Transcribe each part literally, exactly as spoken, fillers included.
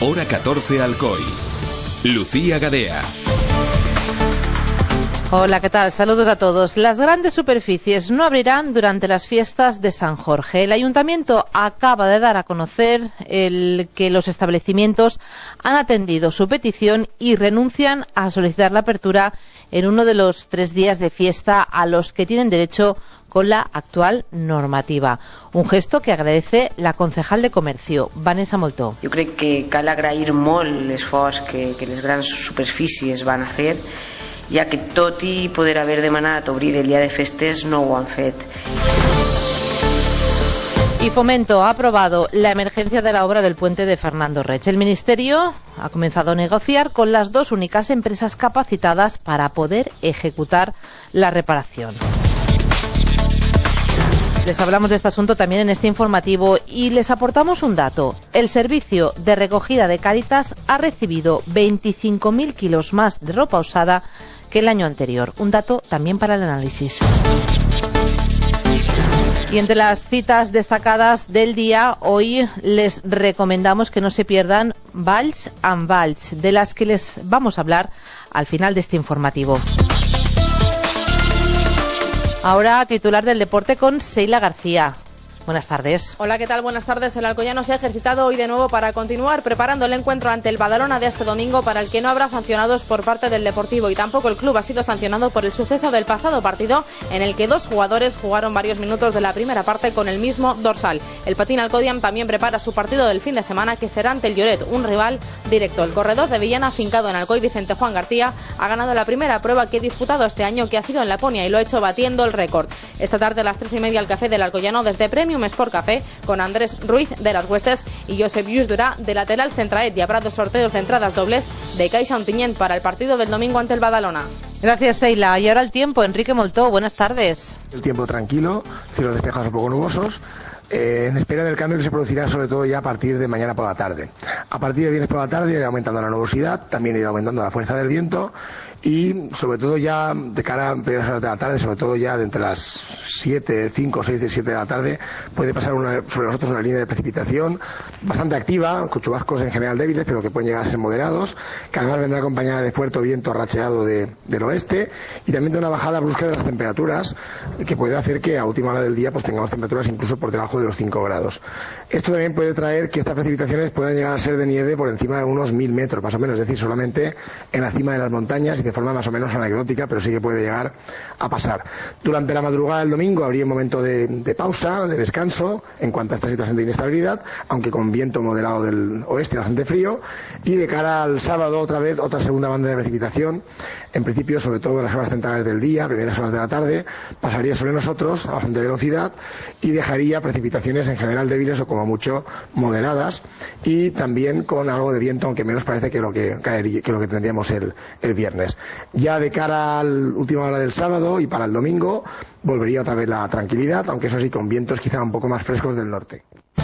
hora catorce Alcoy. Lucía Gadea. Hola, ¿qué tal? Saludos a todos. Las grandes superficies no abrirán durante las fiestas de San Jorge. El Ayuntamiento acaba de dar a conocer el que los establecimientos han atendido su petición y renuncian a solicitar la apertura en uno de los tres días de fiesta a los que tienen derecho con la actual normativa. Un gesto que agradece la concejal de Comercio, Vanessa Moltó. Jo crec que cal agrair molt l'esforç que, que les grans superfícies van a fer, ja que tot i poder haver demanat obrir el dia de festes no ho han fet. Y Fomento ha aprobado la emergencia de la obra del puente de Fernando Reig. El Ministerio ha comenzado a negociar con las dos únicas empresas capacitadas para poder ejecutar la reparación. Les hablamos de este asunto también en este informativo y les aportamos un dato. El servicio de recogida de Cáritas ha recibido veinticinco mil kilos más de ropa usada que el año anterior. Un dato también para el análisis. Y entre las citas destacadas del día, hoy les recomendamos que no se pierdan Valls and Valls, de las que les vamos a hablar al final de este informativo. Ahora, titular del deporte con Seila García. Buenas tardes. Hola, ¿qué tal? Buenas tardes. El alcoyano se ha ejercitado hoy de nuevo para continuar preparando el encuentro ante el Badalona de este domingo, para el que no habrá sancionados por parte del Deportivo, y tampoco el club ha sido sancionado por el suceso del pasado partido en el que dos jugadores jugaron varios minutos de la primera parte con el mismo dorsal. El Patín Alcodiam también prepara su partido del fin de semana, que será ante el Lloret, un rival directo. El corredor de Villena, afincado en Alcoy, Vicente Juan García, ha ganado la primera prueba que ha disputado este año, que ha sido en Laponia, y lo ha hecho batiendo el récord. Esta tarde a las tres y media el café del alcoyano desde Premium Sport Café, con Andrés Ruiz de las Huestes y Josep Lluís Durá de lateral Centraet, y habrá dos sorteos de entradas dobles de Caixa Ontinyent para el partido del domingo ante el Badalona. Gracias, Seila. Y ahora el tiempo. Enrique Moltó, buenas tardes. El tiempo tranquilo, cielos despejados un poco nubosos, eh, en espera del cambio que se producirá sobre todo ya a partir de mañana por la tarde. A partir de viernes por la tarde irá aumentando la nubosidad, también irá aumentando la fuerza del viento, y sobre todo ya de cara a primeras horas de la tarde, sobre todo ya de entre las siete, cinco, seis y siete de la tarde, puede pasar una, sobre nosotros una línea de precipitación bastante activa, con chubascos en general débiles, pero que pueden llegar a ser moderados, que además vendrá acompañada de fuerte viento racheado de, del oeste, y también de una bajada brusca de las temperaturas, que puede hacer que a última hora del día pues tengamos temperaturas incluso por debajo de los cinco grados. Esto también puede traer que estas precipitaciones puedan llegar a ser de nieve por encima de unos mil metros, más o menos, es decir, solamente en la cima de las montañas y de forma más o menos anecdótica, pero sí que puede llegar a pasar. Durante la madrugada del domingo habría un momento de, de pausa, de descanso, en cuanto a esta situación de inestabilidad, aunque con viento moderado del oeste bastante frío, y de cara al sábado otra vez, otra segunda banda de precipitación, en principio sobre todo en las horas centrales del día, primeras horas de la tarde, pasaría sobre nosotros a bastante velocidad y dejaría precipitaciones en general débiles o como mucho moderadas, y también con algo de viento, aunque menos parece que lo que caería, que lo que tendríamos el, el viernes. Ya de cara a la última hora del sábado y para el domingo volvería otra vez la tranquilidad, aunque eso sí con vientos quizá un poco más frescos del norte.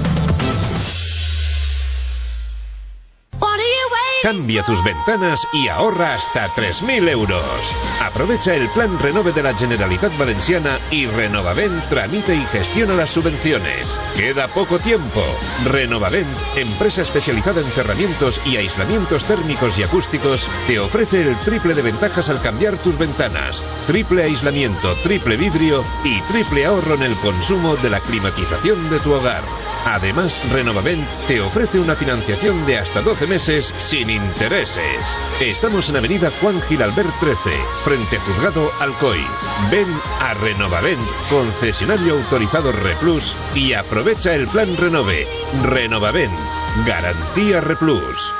Cambia tus ventanas y ahorra hasta tres mil euros. Aprovecha el plan Renove de la Generalitat Valenciana y Renovavent tramita y gestiona las subvenciones. Queda poco tiempo. Renovavent, empresa especializada en cerramientos y aislamientos térmicos y acústicos, te ofrece el triple de ventajas al cambiar tus ventanas. Triple aislamiento, triple vidrio y triple ahorro en el consumo de la climatización de tu hogar. Además, Renovavent te ofrece una financiación de hasta doce meses sin intereses. Estamos en Avenida Juan Gilalbert trece, frente a Juzgado Alcoy. Ven a Renovavent, concesionario autorizado Replus, y aprovecha el plan Renove. Renovavent, garantía Replus.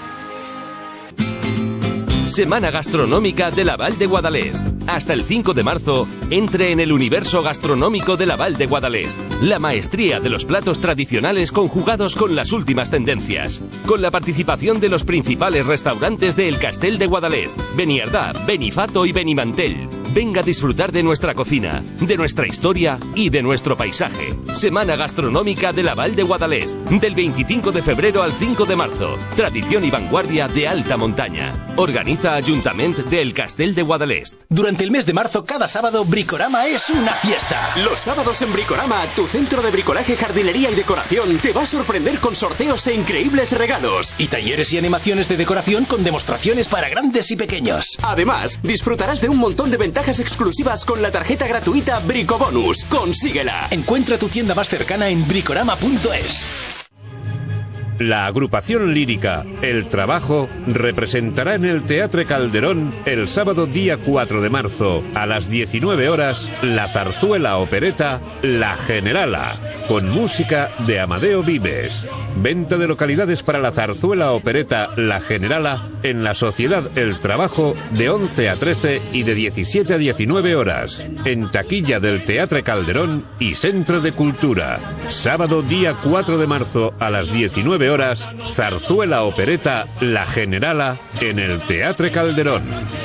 Semana Gastronómica de la Val de Guadalest. Hasta el cinco de marzo, entre en el universo gastronómico de la Val de Guadalest. La maestría de los platos tradicionales conjugados con las últimas tendencias. Con la participación de los principales restaurantes de El Castell de Guadalest, Beniardà, Benifato y Benimantell. Venga a disfrutar de nuestra cocina, de nuestra historia y de nuestro paisaje. Semana Gastronómica de la Val de Guadalest, del veinticinco de febrero al cinco de marzo. Tradición y vanguardia de alta montaña. Organiza Ayuntamiento del Castell de Guadalest. Durante el mes de marzo, cada sábado, Bricorama es una fiesta. Los sábados en Bricorama, tu centro de bricolaje, jardinería y decoración te va a sorprender con sorteos e increíbles regalos. Y talleres y animaciones de decoración con demostraciones para grandes y pequeños. Además, disfrutarás de un montón de ventajas exclusivas con la tarjeta gratuita Bricobonus. ¡Consíguela! Encuentra tu tienda más cercana en bricorama punto es. La agrupación lírica El Trabajo representará en el Teatre Calderón el sábado día cuatro de marzo a las diecinueve horas la zarzuela opereta La Generala, con música de Amadeo Vives. Venta de localidades para la zarzuela opereta La Generala en la Sociedad El Trabajo de once a trece y de diecisiete a diecinueve horas, en taquilla del Teatre Calderón y Centro de Cultura. Sábado día cuatro de marzo a las diecinueve horas, zarzuela opereta La Generala en el Teatre Calderón.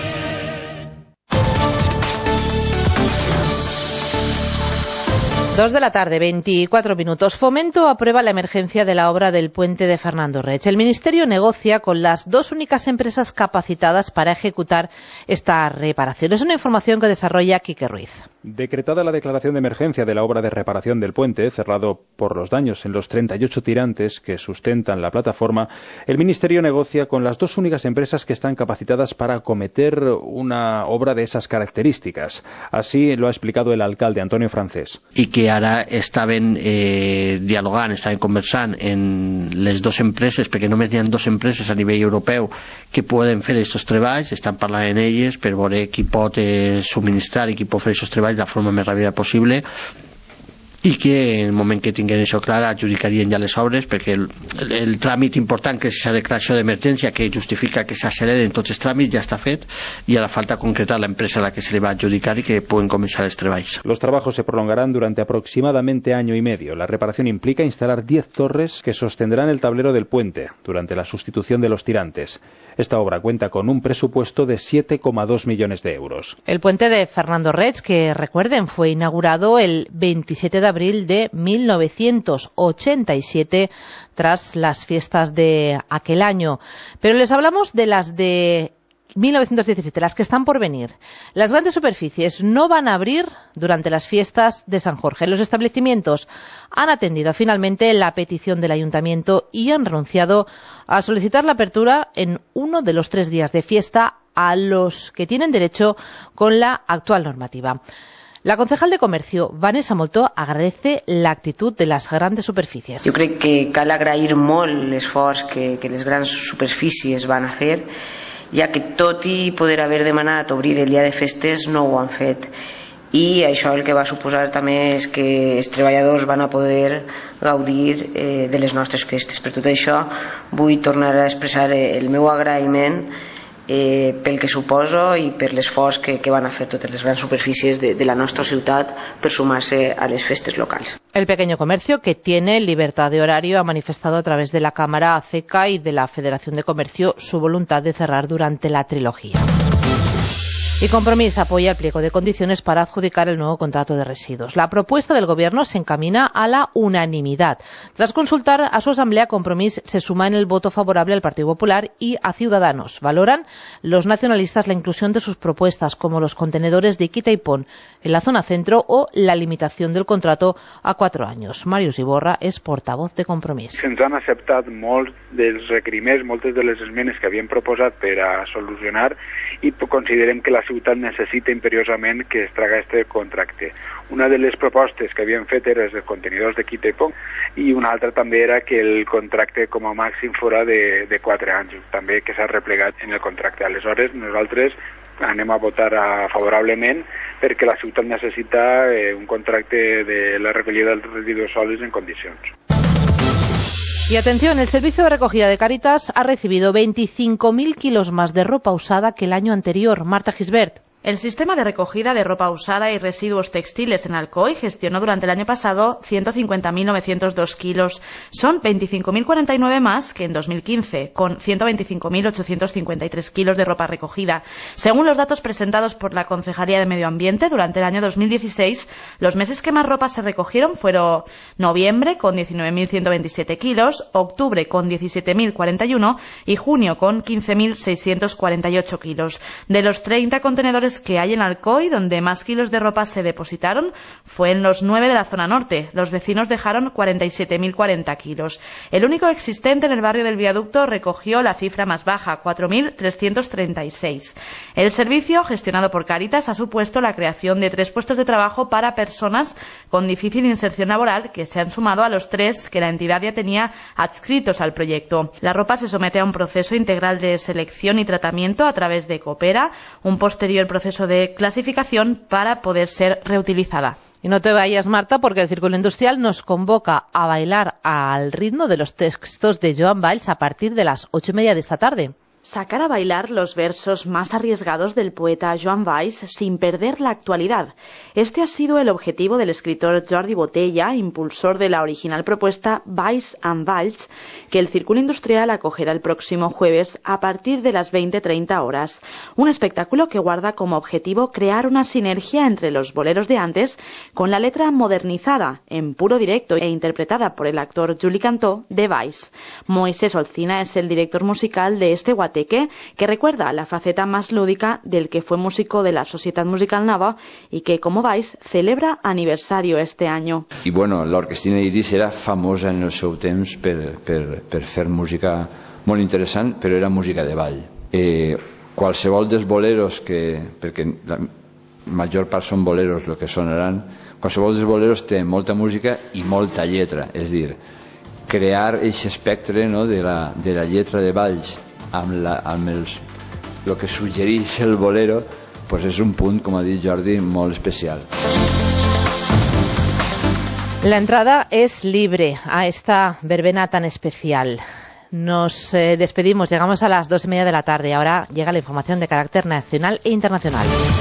Dos de la tarde, veinticuatro minutos. Fomento aprueba la emergencia de la obra del puente de Fernando Reig. El Ministerio negocia con las dos únicas empresas capacitadas para ejecutar esta reparación. Es una información que desarrolla Quique Ruiz. Decretada la declaración de emergencia de la obra de reparación del puente, cerrado por los daños en los treinta y ocho tirantes que sustentan la plataforma, el Ministerio negocia con las dos únicas empresas que están capacitadas para acometer una obra de esas características. Así lo ha explicado el alcalde Antonio Francés. I que ara estaven eh, dialogant, estaven conversant en les dues empreses, perquè només n'hi ha dues empreses a nivell europeu que poden fer aquests treballs, estan parlant en elles per veure qui pot eh, subministrar i qui pot fer aquests treballs de la forma més ràpida possible, i que en el moment que tinguin això clar adjudicarien ja les obres, perquè el, el, el tràmit important que és la declaració d'emergència que justifica que s'acceleren tots els tràmits ja està fet i ara falta concretar la empresa a la que se li va adjudicar i que pueden comenzar els treballs. Los trabajos se prolongarán durante aproximadamente año y medio. La reparación implica instalar diez torres que sostendrán el tablero del puente durante la sustitución de los tirantes. Esta obra cuenta con un presupuesto de siete coma dos millones de euros. El puente de Fernando Reig, que recuerden, fue inaugurado el veintisiete de abril de mil novecientos ochenta y siete tras las fiestas de aquel año. Pero les hablamos de las de mil novecientos diecisiete, las que están por venir. Las grandes superficies no van a abrir durante las fiestas de San Jorge. Los establecimientos han atendido finalmente la petición del ayuntamiento y han renunciado a solicitar la apertura en uno de los tres días de fiesta a los que tienen derecho con la actual normativa. La concejal de Comercio, Vanessa Moltó, agradece la actitud de las grandes superficies. Jo crec que cal agrair molt l'esforç que, que les grans superfícies van a fer, ja que tot i poder haver demanat obrir el dia de festes no ho han fet. I això el que va suposar també és que els treballadors van a poder gaudir eh, de les nostres festes. Per tot això vull tornar a expressar el meu agraïment Eh, pel que suposo i per l'esforç que, que van a fer totes les grans superfícies de, de la nostra ciutat per sumar-se a les festes locals. El pequeño comercio, que tiene libertad de horario, ha manifestado a través de la Cámara ACECA y de la Federación de Comercio su voluntad de cerrar durante la trilogía. Y Compromís apoya el pliego de condiciones para adjudicar el nuevo contrato de residuos. La propuesta del Gobierno se encamina a la unanimidad. Tras consultar a su asamblea, Compromís se suma en el voto favorable al Partido Popular y a Ciudadanos. Valoran los nacionalistas la inclusión de sus propuestas, como los contenedores de Quita y Pon en la zona centro o la limitación del contrato a cuatro años. Màrius Iborra és portavoz de Compromís. Se'ns han acceptat molts dels requeriments, moltes de les esmenes que havíem proposat per a solucionar i considerem que la ciutat necessita imperiosament que es traga este contracte. Una de les propostes que havíem fet era els contenidors de Quita i Pon i una altra també era que el contracte com a màxim fora de, de quatre anys, també que s'ha replegat en el contracte. Aleshores, nosaltres anem a votar a, favorablement perquè la ciutat necessita eh, un contracte de la recollida dels residus sòlids en condicions. Y atención, el servicio de recogida de Cáritas ha recibido veinticinco mil kilos más de ropa usada que el año anterior. Marta Gisbert. El sistema de recogida de ropa usada y residuos textiles en Alcoy gestionó durante el año pasado ciento cincuenta mil novecientos dos kilos. Son veinticinco mil cuarenta y nueve más que en dos mil quince, con ciento veinticinco mil ochocientos cincuenta y tres kilos de ropa recogida. Según los datos presentados por la Concejalía de Medio Ambiente, durante el año dos mil dieciséis, los meses que más ropa se recogieron fueron noviembre, con diecinueve mil ciento veintisiete kilos, octubre, con diecisiete mil cuarenta y uno y junio, con quince mil seiscientos cuarenta y ocho kilos. De los treinta contenedores que hay en Alcoy, donde más kilos de ropa se depositaron, fue en los nueve de la zona norte. Los vecinos dejaron cuarenta y siete mil cuarenta kilos. El único existente en el barrio del Viaducto recogió la cifra más baja, cuatro mil trescientos treinta y seis. El servicio, gestionado por Cáritas, ha supuesto la creación de tres puestos de trabajo para personas con difícil inserción laboral, que se han sumado a los tres que la entidad ya tenía adscritos al proyecto. La ropa se somete a un proceso integral de selección y tratamiento a través de Coopera, un posterior proceso de clasificación para poder ser reutilizada. Y no te vayas, Marta, porque el Círculo Industrial nos convoca a bailar al ritmo de los textos de Joan Valls a partir de las ocho y media de esta tarde. Sacar a bailar los versos más arriesgados del poeta Joan Valls sin perder la actualidad. Este ha sido el objetivo del escritor Jordi Botella, impulsor de la original propuesta Valls and Valls, que el Círculo Industrial acogerá el próximo jueves a partir de las veinte treinta horas. Un espectáculo que guarda como objetivo crear una sinergia entre los boleros de antes con la letra modernizada, en puro directo e interpretada por el actor Juli Cantó de Valls. Moisés Olcina es el director musical de este guateque, que recuerda la faceta más lúdica del que fue músico de la Societat Musical Nova y que, como Valls, celebra aniversario este año. I bueno, l'Orquestina Iris era famosa en el seu temps per, per, per fer música molt interessant, però era música de ball. Eh, qualsevol dels boleros, que, perquè la major part són boleros el que sonaran, qualsevol dels boleros té molta música i molta lletra, és dir, crear aquest espectre, no, de, la, de la lletra de Valls amb, la, amb els, el que suggereix el bolero, pues és un punt, com ha dit Jordi, molt especial. La entrada es libre a esta verbena tan especial. Nos eh, despedimos, llegamos a las dos y media de la tarde. Ahora llega la información de carácter nacional e internacional.